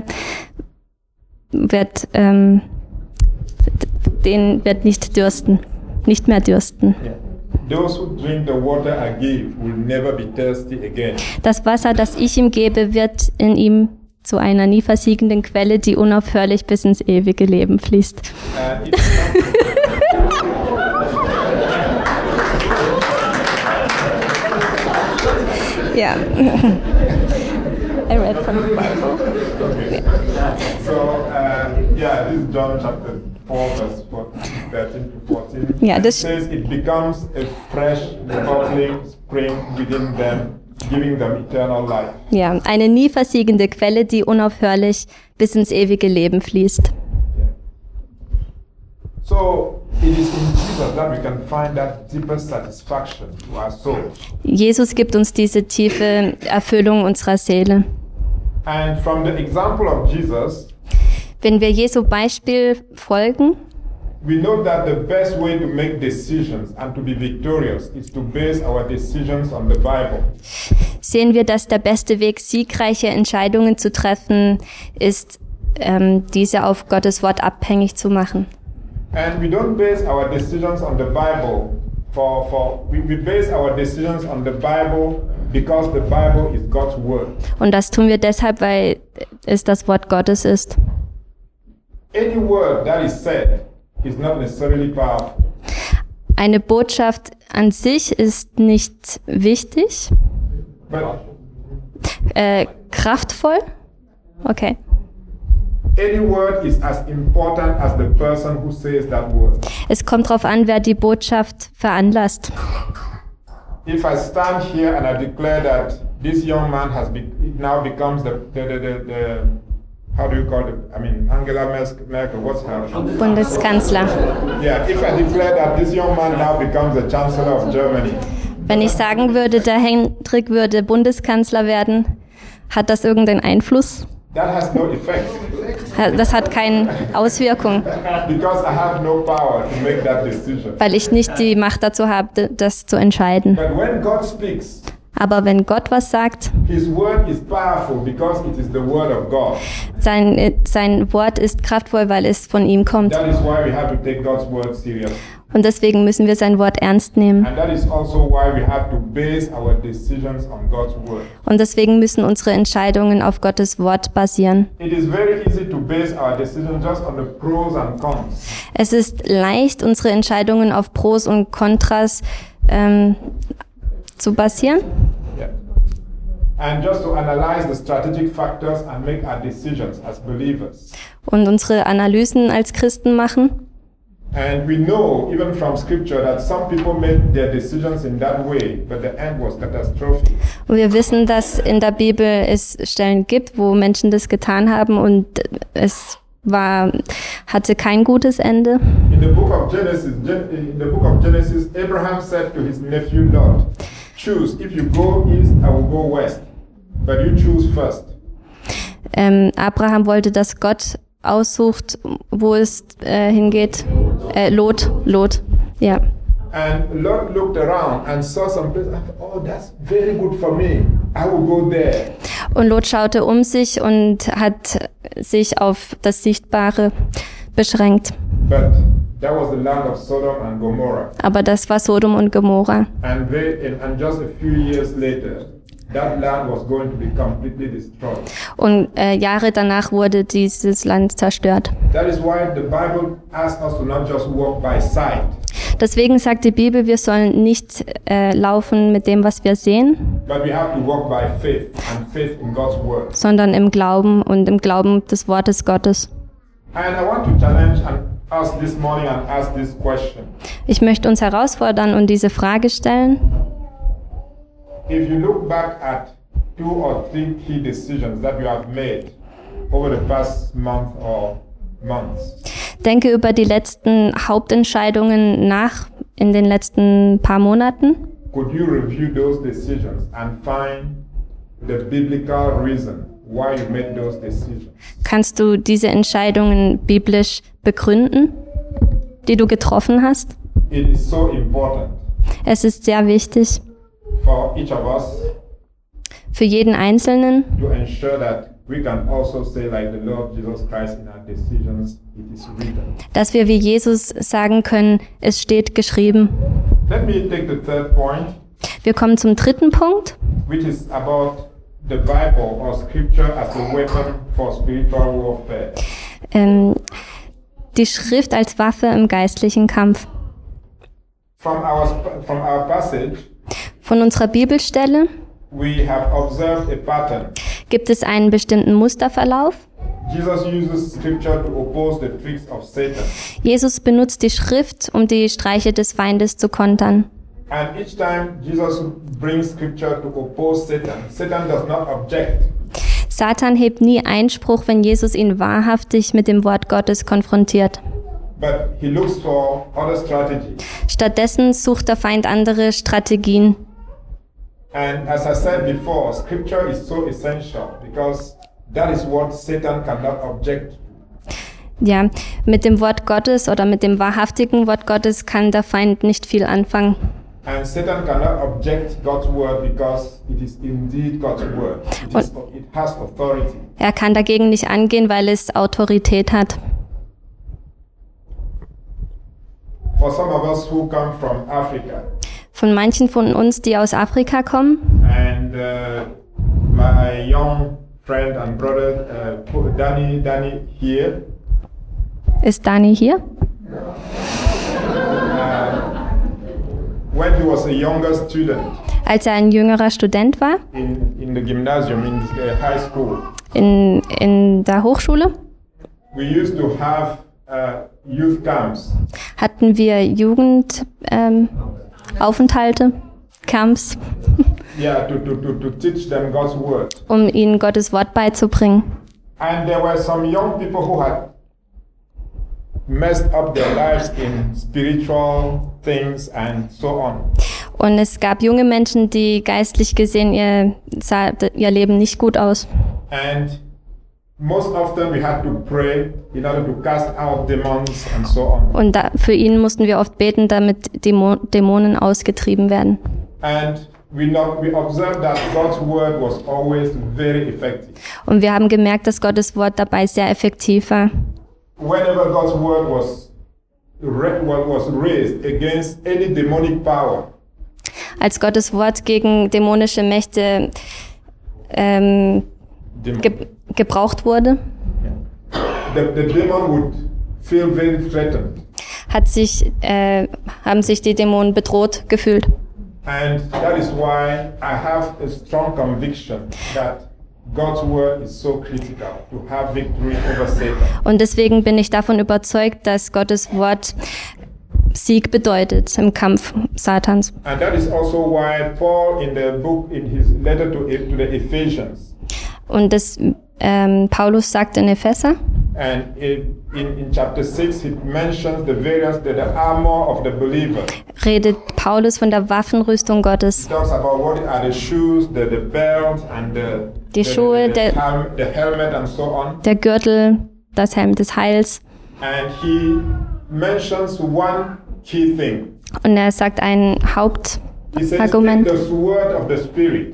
[SPEAKER 2] wird, ähm, den wird nicht dürsten, nicht mehr dürsten.
[SPEAKER 1] Those who drink the water I give will never be thirsty again.
[SPEAKER 2] Das Wasser, das ich ihm gebe, wird in ihm zu einer nie versiegenden Quelle, die unaufhörlich bis ins ewige Leben fließt.
[SPEAKER 1] Uh, it's
[SPEAKER 2] Ja. I read from the Bible.
[SPEAKER 1] Okay. So, uh, yeah, this is John chapter four, verse thirteen to fourteen.
[SPEAKER 2] Yeah,
[SPEAKER 1] It
[SPEAKER 2] this-
[SPEAKER 1] says it becomes a fresh, bubbling spring within them, giving them eternal life.
[SPEAKER 2] Ja, eine nie versiegende Quelle, die unaufhörlich bis ins ewige Leben fließt.
[SPEAKER 1] So, it is in Jesus that we can find that deeper satisfaction to our souls.
[SPEAKER 2] Jesus gibt uns diese tiefe Erfüllung unserer Seele.
[SPEAKER 1] And from the example of Jesus,
[SPEAKER 2] Wenn wir Jesu Beispiel folgen,
[SPEAKER 1] we know that the best way to make decisions and to be victorious is to base our decisions on the Bible.
[SPEAKER 2] sehen wir, dass der beste Weg, siegreiche Entscheidungen zu treffen, ist, ähm, diese auf Gottes Wort abhängig zu machen.
[SPEAKER 1] And we don't base our decisions on the Bible for, for we, we base our decisions on the Bible because the Bible is God's word.
[SPEAKER 2] Und das tun wir deshalb, weil es das Wort Gottes ist.
[SPEAKER 1] Any word that is said is not necessarily powerful.
[SPEAKER 2] Eine Botschaft an sich ist nicht wichtig,
[SPEAKER 1] But
[SPEAKER 2] äh, kraftvoll. Okay.
[SPEAKER 1] any word is as important as the person who says that word.
[SPEAKER 2] Es kommt darauf an, wer die Botschaft veranlasst.
[SPEAKER 1] If I stand here and I declare that this young man has be, it now becomes the, the, the, the, the how do you call it? I mean, Angela Merkel, what's her?
[SPEAKER 2] Bundeskanzler.
[SPEAKER 1] Yeah, if I declare that this young man now becomes the Chancellor of Germany,
[SPEAKER 2] Wenn ich sagen würde, der Hendrik würde Bundeskanzler werden, hat das irgendeinen Einfluss?
[SPEAKER 1] that has no effect
[SPEAKER 2] Das hat keine Auswirkung,
[SPEAKER 1] because I have no power to make that decision.
[SPEAKER 2] weil ich nicht die Macht dazu habe, das zu entscheiden.
[SPEAKER 1] But when God speaks,
[SPEAKER 2] Aber wenn Gott was sagt,
[SPEAKER 1] His word is powerful because it is the word of God.
[SPEAKER 2] sein, sein Wort ist kraftvoll, weil es von ihm kommt.
[SPEAKER 1] That is why we have to take God's word serious.
[SPEAKER 2] Und deswegen müssen wir sein Wort ernst nehmen.
[SPEAKER 1] And that is also why we have to base our decisions on God's word.
[SPEAKER 2] Und deswegen müssen unsere Entscheidungen auf Gottes Wort basieren.
[SPEAKER 1] It is very easy to base our decisions just on the pros and cons.
[SPEAKER 2] Es ist leicht, unsere Entscheidungen auf Pros und Kontras ähm, zu basieren.
[SPEAKER 1] Yeah. And just to analyze the strategic factors and make our decisions as believers.
[SPEAKER 2] Und unsere Analysen als Christen machen.
[SPEAKER 1] And we know, even from scripture, that some people made their decisions in that way, but the end was catastrophic.
[SPEAKER 2] Und wir wissen, dass in der Bibel es Stellen gibt, wo Menschen das getan haben und es war, hatte kein gutes Ende.
[SPEAKER 1] In the book of Genesis, in the book of Genesis, Abraham said to his nephew Lot, "Choose. If you go east, I will go west, but you choose first."
[SPEAKER 2] Ähm, Abraham wollte, dass Gott aussucht, wo es äh, hingeht. Äh, Lot, Lot, ja.
[SPEAKER 1] And Lot looked around and saw some place. And thought, oh, that's very good for me. I will go there.
[SPEAKER 2] Und Lot schaute um sich und hat sich auf das Sichtbare beschränkt.
[SPEAKER 1] But that was the land of Sodom and Gomorrah.
[SPEAKER 2] Aber das war Sodom und Gomorra.
[SPEAKER 1] And, they, and just a few years later, that land was going to be completely destroyed.
[SPEAKER 2] Und äh, Jahre danach wurde dieses Land zerstört.
[SPEAKER 1] That is why the Bible asks us to not just walk by sight.
[SPEAKER 2] Deswegen sagt die Bibel, wir sollen nicht äh, laufen mit dem, was wir sehen,
[SPEAKER 1] But we have to walk by faith and faith in God's word.
[SPEAKER 2] sondern im Glauben und im Glauben des Wortes Gottes.
[SPEAKER 1] And I want to challenge and us this morning and ask this question.
[SPEAKER 2] Ich möchte uns herausfordern und diese Frage stellen.
[SPEAKER 1] If you look back at two or three key decisions that you have made over the past month or months,
[SPEAKER 2] Denke über die letzten Hauptentscheidungen nach in den letzten paar Monaten.
[SPEAKER 1] could you review those decisions and find the biblical reason why you made those decisions?
[SPEAKER 2] Kannst du diese Entscheidungen biblisch begründen, die du getroffen hast?
[SPEAKER 1] It is so important
[SPEAKER 2] Es ist sehr wichtig
[SPEAKER 1] for each of us
[SPEAKER 2] für jeden Einzelnen,
[SPEAKER 1] to ensure that we can also say, like the Lord Jesus Christ in our decisions, it is written.
[SPEAKER 2] dass wir wie Jesus sagen können, es steht geschrieben.
[SPEAKER 1] Let me take the third point,
[SPEAKER 2] Wir kommen zum dritten Punkt,
[SPEAKER 1] which is about the Bible or scripture as a weapon for spiritual warfare.
[SPEAKER 2] ähm, die Schrift als Waffe im geistlichen Kampf.
[SPEAKER 1] From our, from our passage,
[SPEAKER 2] Von unserer Bibelstelle
[SPEAKER 1] we have observed a pattern.
[SPEAKER 2] gibt es einen bestimmten Musterverlauf.
[SPEAKER 1] Jesus uses scripture to oppose the tricks of Satan.
[SPEAKER 2] Jesus benutzt die Schrift, um die Streiche des Feindes zu kontern.
[SPEAKER 1] And each time Jesus brings scripture to oppose Satan, Satan does not object.
[SPEAKER 2] Satan hebt nie Einspruch, wenn Jesus ihn wahrhaftig mit dem Wort Gottes konfrontiert.
[SPEAKER 1] But he looks for other strategies.
[SPEAKER 2] Stattdessen sucht der Feind andere Strategien.
[SPEAKER 1] And as I said before, scripture is so essential because that is what Satan cannot object to.
[SPEAKER 2] Ja, mit dem Wort Gottes oder mit dem wahrhaftigen Wort Gottes kann der Feind nicht viel anfangen.
[SPEAKER 1] And Satan cannot object God's word because it is indeed God's word. It, is, it has authority.
[SPEAKER 2] Er kann dagegen nicht angehen, weil es Autorität hat.
[SPEAKER 1] For some of us who come from Africa,
[SPEAKER 2] Von manchen von uns, die aus Afrika kommen,
[SPEAKER 1] and uh, my young friend and brother uh, Danny, Danny here,
[SPEAKER 2] ist Dani hier?
[SPEAKER 1] uh, when he was a younger student
[SPEAKER 2] Als er ein jüngerer Student war,
[SPEAKER 1] in, in the gymnasium, in the uh, high school,
[SPEAKER 2] in, in der Hochschule,
[SPEAKER 1] we used to have uh, youth camps.
[SPEAKER 2] hatten wir Jugendaufenthalte, ähm, Aufenthalte, Camps,
[SPEAKER 1] Yeah, to, to, to, to teach them God's word.
[SPEAKER 2] um ihnen Gottes Wort beizubringen.
[SPEAKER 1] And there were some young people who had messed up their lives in spiritual things and so on.
[SPEAKER 2] Und es gab junge Menschen, die geistlich gesehen, ihr, sah ihr Leben nicht gut aus.
[SPEAKER 1] And most often we had to pray in order to cast out demons and so on.
[SPEAKER 2] Und da, für ihn mussten wir oft beten, damit Dämo, Dämonen ausgetrieben werden.
[SPEAKER 1] And we, not, we observed that God's word was always very effective.
[SPEAKER 2] Und wir haben gemerkt, dass Gottes Wort dabei sehr effektiv war.
[SPEAKER 1] Whenever God's word was, was raised against any demonic power,
[SPEAKER 2] Als Gottes Wort gegen dämonische Mächte ähm, ge gebraucht wurde,
[SPEAKER 1] the, the demon would feel very threatened.
[SPEAKER 2] hat sich, äh, haben sich die Dämonen bedroht gefühlt.
[SPEAKER 1] And that is why I have a strong conviction that God's word is so critical to have victory over Satan.
[SPEAKER 2] Und deswegen bin ich davon überzeugt, dass Gottes Wort Sieg bedeutet im Kampf Satans.
[SPEAKER 1] And that is also why Paul in the book, in his letter to, to the Ephesians,
[SPEAKER 2] Und das ähm, Paulus sagt in Epheser,
[SPEAKER 1] and in, in, in chapter six, he mentions the various, the, the armor of the believer.
[SPEAKER 2] redet Paulus von der Waffenrüstung
[SPEAKER 1] He
[SPEAKER 2] Gottes.
[SPEAKER 1] talks about what are the shoes, the, the belt, and the,
[SPEAKER 2] Die
[SPEAKER 1] the,
[SPEAKER 2] Schuhe,
[SPEAKER 1] the,
[SPEAKER 2] der-
[SPEAKER 1] the, helm, the helmet, and so on.
[SPEAKER 2] Der Gürtel, das Helm des Heils.
[SPEAKER 1] And he mentions one key thing.
[SPEAKER 2] Und er sagt ein
[SPEAKER 1] He says, take
[SPEAKER 2] Hauptargument.
[SPEAKER 1] the sword of the Spirit.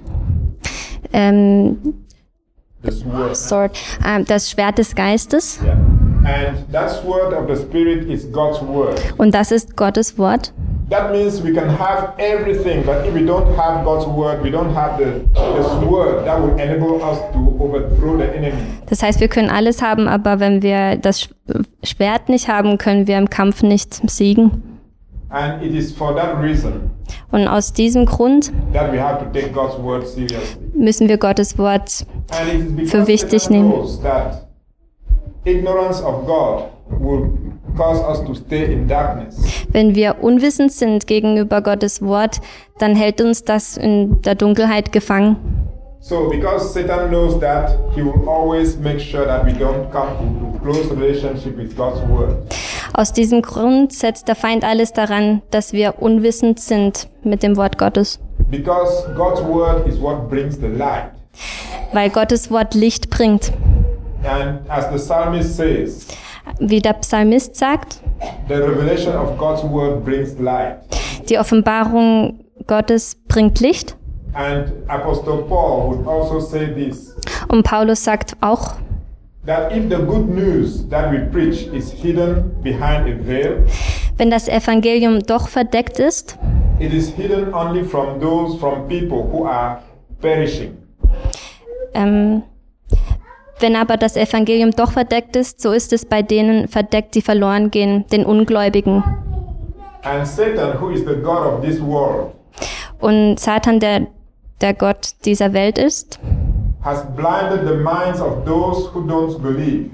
[SPEAKER 2] Ähm,
[SPEAKER 1] The sword.
[SPEAKER 2] Sword, ähm, das Schwert des Geistes.
[SPEAKER 1] Yeah. And that sword of the Spirit is God's word.
[SPEAKER 2] Und das ist Gottes Wort.
[SPEAKER 1] That means we can have everything, but if we don't have God's word, we don't have the, the sword that will enable us to overthrow the enemy.
[SPEAKER 2] Das heißt, wir können alles haben, aber wenn wir das Sch- Schwert nicht haben, können wir im Kampf nicht siegen.
[SPEAKER 1] And it is for that reason
[SPEAKER 2] Und aus diesem Grund
[SPEAKER 1] that we have to take God's word seriously.
[SPEAKER 2] müssen wir Gottes Wort
[SPEAKER 1] And it is because
[SPEAKER 2] für wichtig
[SPEAKER 1] Satan
[SPEAKER 2] nehmen.
[SPEAKER 1] knows that ignorance of God will cause us to stay in darkness.
[SPEAKER 2] Wenn wir unwissend sind gegenüber Gottes Wort, dann hält uns das in der Dunkelheit gefangen.
[SPEAKER 1] So because Satan knows that, he will always make sure that we don't come into close relationship with God's word.
[SPEAKER 2] Aus diesem Grund setzt der Feind alles daran, dass wir unwissend sind mit dem Wort Gottes.
[SPEAKER 1] Because God's word is what brings the light.
[SPEAKER 2] Weil Gottes Wort Licht bringt.
[SPEAKER 1] And as the psalmist says,
[SPEAKER 2] Wie der Psalmist sagt,
[SPEAKER 1] the revelation of God's word brings light.
[SPEAKER 2] die Offenbarung Gottes bringt Licht.
[SPEAKER 1] And Apostle Paul would also say this,
[SPEAKER 2] Und Paulus sagt auch,
[SPEAKER 1] that if the good news that we preach is hidden behind a veil,
[SPEAKER 2] wenn das Evangelium doch verdeckt ist,
[SPEAKER 1] it is hidden only from those, from people who are perishing.
[SPEAKER 2] ähm, wenn aber das Evangelium doch verdeckt ist, so ist es bei denen verdeckt, die verloren gehen, den Ungläubigen.
[SPEAKER 1] And Satan, who is the God of this world,
[SPEAKER 2] Und Satan, der der Gott dieser Welt ist,
[SPEAKER 1] has blinded the minds of those who don't believe.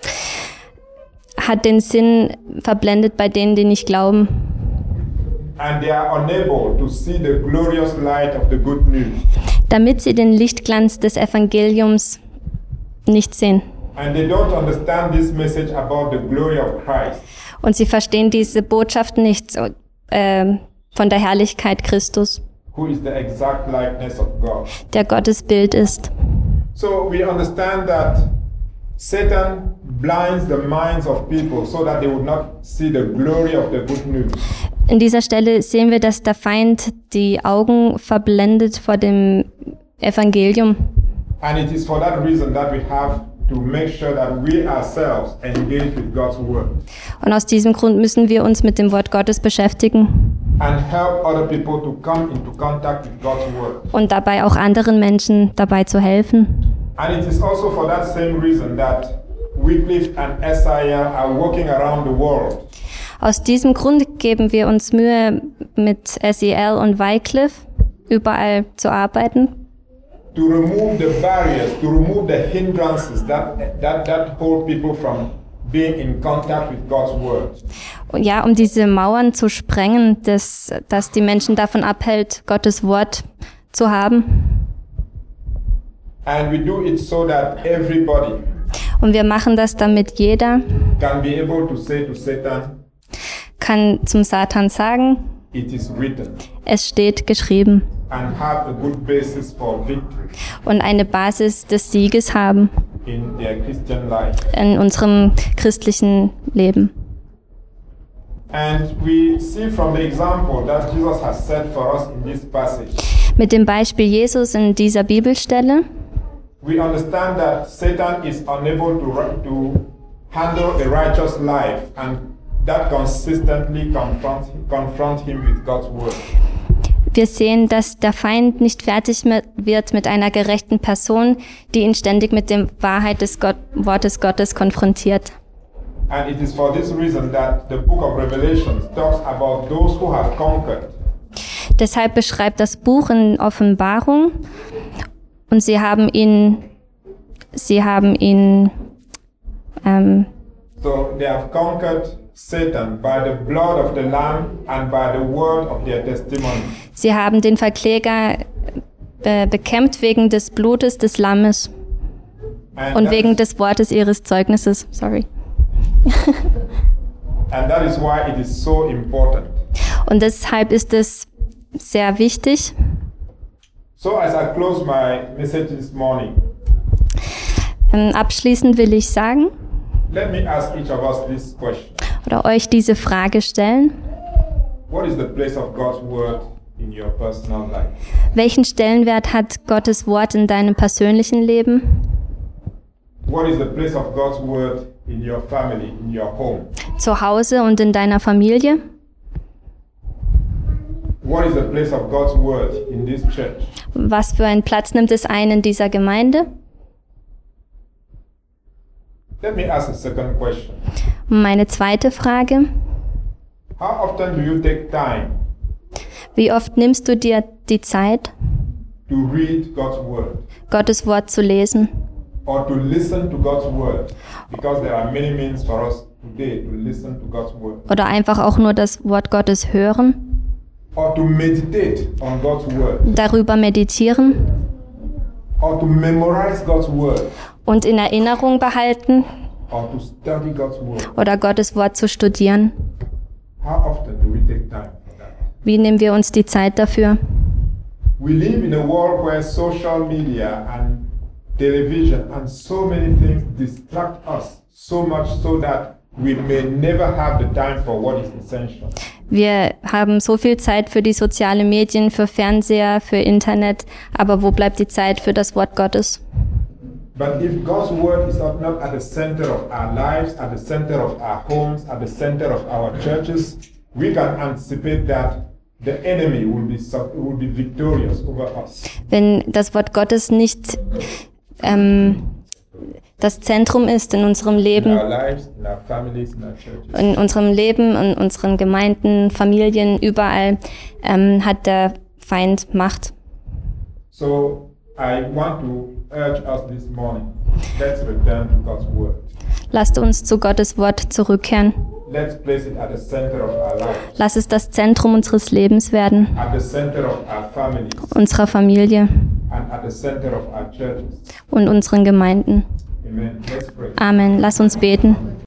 [SPEAKER 2] hat den Sinn verblendet bei denen, die nicht glauben.
[SPEAKER 1] And they are unable to see the glorious light of the good news.
[SPEAKER 2] Damit sie den Lichtglanz des Evangeliums nicht sehen.
[SPEAKER 1] And they don't understand this message about the glory of Christ.
[SPEAKER 2] Und sie verstehen diese Botschaft nicht äh, von der Herrlichkeit Christus,
[SPEAKER 1] Who is the exact likeness of God.
[SPEAKER 2] der Gottes Bild ist.
[SPEAKER 1] So we understand that Satan blinds the minds of people so that they would not see the glory of the good news.
[SPEAKER 2] In dieser Stelle sehen wir, dass der Feind die Augen verblendet vor dem Evangelium.
[SPEAKER 1] And it is for that reason that we have to make sure that we ourselves engage with God's word
[SPEAKER 2] Und aus diesem Grund müssen wir uns mit dem Wort Gottes beschäftigen
[SPEAKER 1] and help other people to come into contact with God's word.
[SPEAKER 2] und dabei auch anderen Menschen dabei zu helfen.
[SPEAKER 1] And it is also for that same reason that Wycliffe and Isaiah are walking around the world
[SPEAKER 2] Aus diesem Grund geben wir uns Mühe, mit S E L und Wycliffe überall zu arbeiten,
[SPEAKER 1] to remove the barriers, to remove the hindrances that, that, that hold people from being in contact with God's word.
[SPEAKER 2] und ja, um diese Mauern zu sprengen, dass, dass die Menschen davon abhält, Gottes Wort zu haben.
[SPEAKER 1] And we do it so that everybody
[SPEAKER 2] Und wir machen das, damit jeder
[SPEAKER 1] can be able to say to Satan,
[SPEAKER 2] kann zum Satan sagen,
[SPEAKER 1] it is written,
[SPEAKER 2] es steht geschrieben,
[SPEAKER 1] and have a good basis for victory
[SPEAKER 2] und eine Basis des Sieges haben
[SPEAKER 1] in their Christian life.
[SPEAKER 2] in unserem christlichen Leben.
[SPEAKER 1] And we see from the example that Jesus has set for us in this passage,
[SPEAKER 2] Mit dem Beispiel Jesus in dieser Bibelstelle
[SPEAKER 1] we understand that Satan is unable to, ri- to handle a righteous life and that consistently confront, confront him with God's word.
[SPEAKER 2] Wir sehen, dass der Feind nicht fertig mit, wird mit einer gerechten Person, die ihn ständig mit der Wahrheit des Gott, Wortes Gottes konfrontiert.
[SPEAKER 1] And it is for this reason that the book of Revelation talks about those who have conquered.
[SPEAKER 2] Deshalb beschreibt das Buch in Offenbarung, und sie haben ihn sie haben ihn ähm,
[SPEAKER 1] So they have conquered Satan by the blood of the Lamb and by the word of their testimony.
[SPEAKER 2] Sie haben den Verkläger äh, bekämpft wegen des Blutes des Lammes
[SPEAKER 1] And
[SPEAKER 2] und
[SPEAKER 1] that
[SPEAKER 2] wegen
[SPEAKER 1] is-
[SPEAKER 2] des Wortes ihres Zeugnisses. Sorry.
[SPEAKER 1] And that is why it is so important.
[SPEAKER 2] Und deshalb ist es sehr wichtig.
[SPEAKER 1] So as I close my message this morning,
[SPEAKER 2] Ähm, abschließend will ich sagen
[SPEAKER 1] let me ask each of us this question.
[SPEAKER 2] oder euch diese Frage stellen.
[SPEAKER 1] What is the place of God's word in your personal life?
[SPEAKER 2] Welchen Stellenwert hat Gottes Wort in deinem persönlichen Leben?
[SPEAKER 1] What is the place of God's word in your family, in your home?
[SPEAKER 2] Zu Hause und in deiner Familie?
[SPEAKER 1] What is the place of God's word in this church?
[SPEAKER 2] Was für einen Platz nimmt es ein in dieser Gemeinde?
[SPEAKER 1] Let me ask a second question.
[SPEAKER 2] Meine zweite Frage.
[SPEAKER 1] How often do you take time
[SPEAKER 2] Wie oft nimmst du dir die Zeit,
[SPEAKER 1] to read God's word
[SPEAKER 2] Gottes Wort zu lesen
[SPEAKER 1] or to listen to God's word? Because there are many means for us today to listen to God's word.
[SPEAKER 2] oder einfach auch nur das Wort Gottes hören,
[SPEAKER 1] Or to meditate on God's word.
[SPEAKER 2] darüber meditieren
[SPEAKER 1] Or to memorize God's word.
[SPEAKER 2] und in Erinnerung behalten
[SPEAKER 1] Or to study God's word.
[SPEAKER 2] oder Gottes Wort zu studieren?
[SPEAKER 1] How often do we take time for that?
[SPEAKER 2] Wie nehmen wir uns die Zeit dafür?
[SPEAKER 1] We live in a world where social media and television and so many things distract us so much so that we may never have the time for what is essential.
[SPEAKER 2] Wir haben so viel Zeit für die sozialen Medien, für Fernseher, für Internet, aber wo bleibt die Zeit für das Wort Gottes?
[SPEAKER 1] But if God's word is not, not at the center of our lives, at the center of our homes, at the center of our churches, we can anticipate that the enemy will be, sub- will be victorious over us.
[SPEAKER 2] Wenn das Wort Gottes nicht ähm, das Zentrum ist in unserem
[SPEAKER 1] In
[SPEAKER 2] Leben,
[SPEAKER 1] our lives, in our families, in our churches.
[SPEAKER 2] in unserem Leben, in unseren Gemeinden, Familien, überall ähm, hat der Feind Macht.
[SPEAKER 1] So I want to urge us this morning, let's return to God's word.
[SPEAKER 2] Lasst uns zu Gottes Wort zurückkehren.
[SPEAKER 1] Let's place it at the center of our lives,
[SPEAKER 2] Lass es das Zentrum unseres Lebens werden,
[SPEAKER 1] at the center of our families,
[SPEAKER 2] unserer Familie
[SPEAKER 1] and at the center of our churches.
[SPEAKER 2] und unseren Gemeinden.
[SPEAKER 1] Amen. Let's pray.
[SPEAKER 2] Amen. Lass uns beten.